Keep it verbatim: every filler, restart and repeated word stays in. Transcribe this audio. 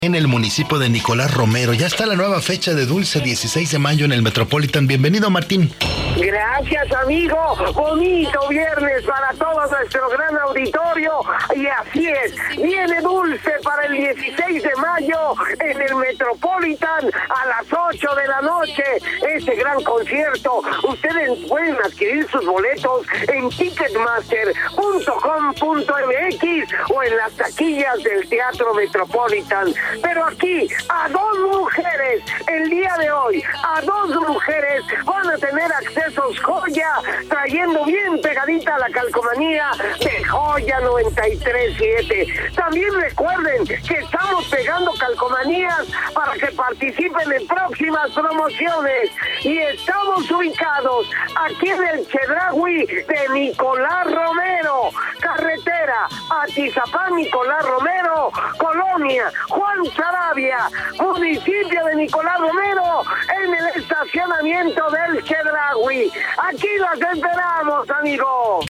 En el municipio de Nicolás Romero. Ya está la nueva fecha de Dulce, dieciséis de mayo en el Metropolitan. Bienvenido, Martín. Gracias, amigo. Bonito viernes para todo nuestro gran auditorio. Y así es, viene Dulce para el dieciséis de mayo en el Metropolitan a las ocho de la noche. Ese gran concierto. Ustedes pueden adquirir sus boletos en ticketmaster punto com punto m x o en las taquillas del Teatro Metropolitan. Pero aquí, a dos mujeres, el día de hoy, a dos mujeres van a tener accesos Joya, trayendo bien pegadita la calcomanía de Joya noventa y tres punto siete. También recuerden que estamos pegando calcomanías para que participen en próximas promociones. Y estamos ubicados aquí en el Chedraui de Nicolás Romero, carretera Atizapán, Nicolás Romero, Colonia Juan Saravia, municipio de Nicolás Romero, en el estacionamiento del Chedraui. Aquí las esperamos, amigo.